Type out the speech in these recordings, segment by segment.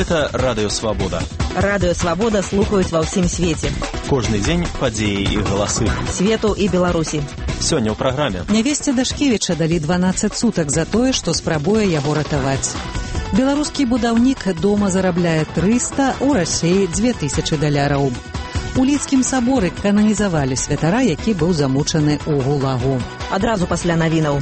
Гэта Радыё Свабода. Радыё Свабода слухаюць ва ўсім свеце. Кожны дзень падзеі і галасы. Свету і Беларусі. Сёння ў праграме. Нявесце Дашкевіча далі 12 сутак за тое, што спрабуе яго ратаваць. Беларускі будаўнік дома зарабляе 300, у Расіі $2000. У Лідскім саборы кананізавалі святара, які быў замучаны ў гулагу. Адразу пасля навінаў.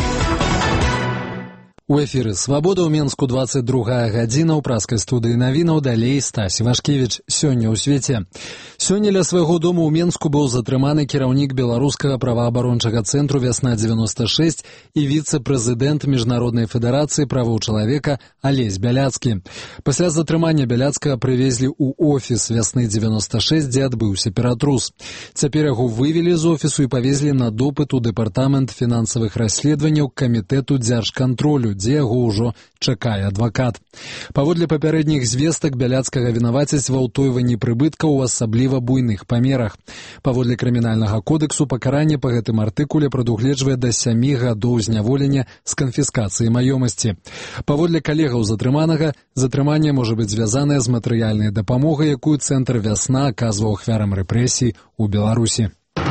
У эфіры «Свабода» ў Менску 22 гадзіна, ў праскай студыі навінаў, далей Стась Івашкевіч. Сёння ў свеце. Сёння ля свайго дому ў Менску быў затрыманы кіраўнік беларускага праваабарончага цэнтру «Вясна-96» і віцэ-прэзідэнт Міжнароднай федэрацыі правоў чалавека Алесь Бяляцкі. Пасля затрымання Бяляцкага прывезлі ў офіс «Вясны-96», дзе адбыўся ператрус. Цяпер яго вывелі з офісу і павезлі на допыт у дэпартамент фінансавых расследаванняў камітэту дзяржкантролю, дзе яго ўжо чакае адвакат. Паводле папярэдніх звестак Бяляцкага вінавацяць ва ўтойванні прыбыткаў у асабліва буйных памерах. Паводле крымінальнага кодексу пакаранне па гэтым артыкуле прадугледжвае да 7 гадоў зняволення з канфіскацыі маёмасці. Паводле калегаў затрыманага, затрыманне можа быць звязанае з матэрыяльнай дапамогай, якую цэнтр «Вясна» аказваў ахвярам рэпрэсій у Беларусі.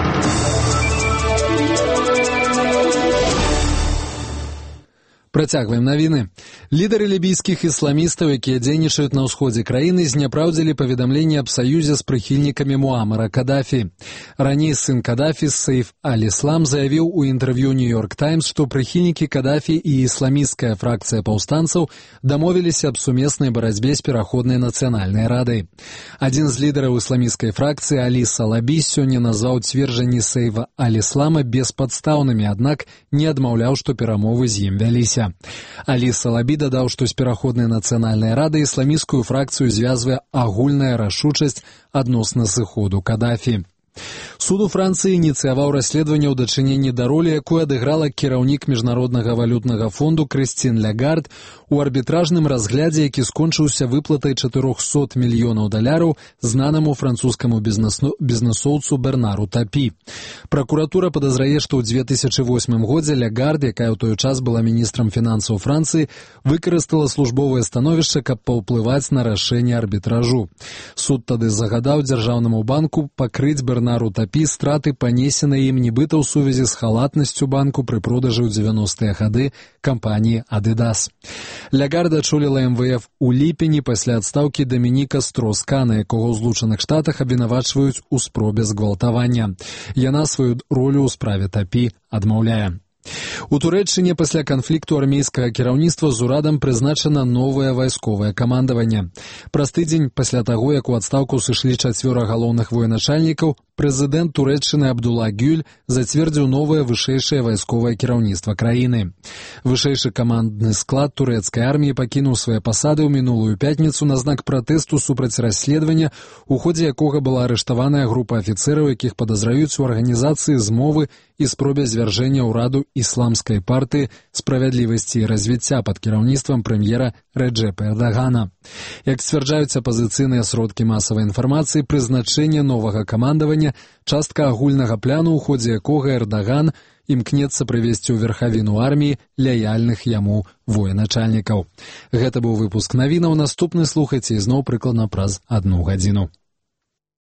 Працягваем навіны. Лідары лібійскіх ісламістаў, якія дзейнічаюць на ўсходзе краіны, зняпраўдзілі паведамленне аб саюзе з прыхільнікамі Муамара Кадафі. Раней сын Кадафі, Сейф аль-Іслам, заявіў у інтэрв'ю «Нью-Йорк Таймс», што прыхільнікі Кадафі і ісламісцкая фракцыя паўстанцаў дамовіліся аб сумеснай барацьбе з пераходнай нацыянальнай радай. Адзін з лідараў ісламісцкай фракцыі, Алі Салабі, сёння назваў цверджанні Сейфа аль-Іслама беспадстаўнымі, аднак не адмаўляў, што перамовы з ім вяліся. Алі Салабі дадаў, што з пераходнай нацыянальнай рады ісламісцкую фракцыю звязвае агульная рашучасць адносна сыходу Кадафі. Суд у Францыі ініцыяваў расследаванне ў дачыненні да ролі, якую адыграла кіраўнік Міжнароднага валютнага фонду Крыстін Лягард у арбітражным разглядзе, які скончыўся выплатай $400 мільёнаў знанаму французскаму бізнесоўцу Бернару Тапі. Пракуратура падазрае, што ў 2008 годзе Лягард, якая ў той час была міністрам фінансаў Францыі, выкарыстала службовае становішча, каб паўплываць на рашэнне арбітражу. Суд тады загадаў дзяржаўнаму банку пакрыць Бернару Тапі страты, панесеныя ім нібыта ў сувязі з халатнасцю банку пры продажы ў 90-е гады кампаніі «Адыдас». Лягард ачоліла МВФ у ліпені пасля адстаўкі Дамініка Строскана, якога ў Злучаных Штатах абвінавачваюць у спробе згвалтавання. Яна сваю ролю ў справе Тапі адмаўляе. У Турэччыне пасля канфлікту армейскага кіраўніцтва з урадам прызначана новае вайсковае камандаванне. Праз тыдзень пасля таго, як у адстаўку сышлі 4 галоўных военачальнікаў, прэзідэнт Турэччыны Абдула Гюль зацвердзіў новае вышэйшае вайсковае кіраўніцтва краіны. Вышэйшы камандны склад турэцкай арміі пакінуў свае пасады ў мінулую пятніцу на знак пратэсту супраць расследавання, у ходзе якога была арыштаваная група афіцэраў, якіх падазраюць у арганізацыі змовы і спробе звяржэння ўраду ісламскай партыі справядлівасці і развіцця пад кіраўніцтвам прэм'ера Рэджэпа Эрдагана. Як сцвярджаюць апазіцыйныя сродкі масавай інфармацыі, прызначэнне новага камандавання – частка агульнага пляну, у ходзе якога Эрдаган імкнецца прывесці ў верхавіну арміі лаяльных яму военачальнікаў. Гэта быў выпуск навінаў. Наступны слухайце ізноў прыкладна праз 1 гадзіну.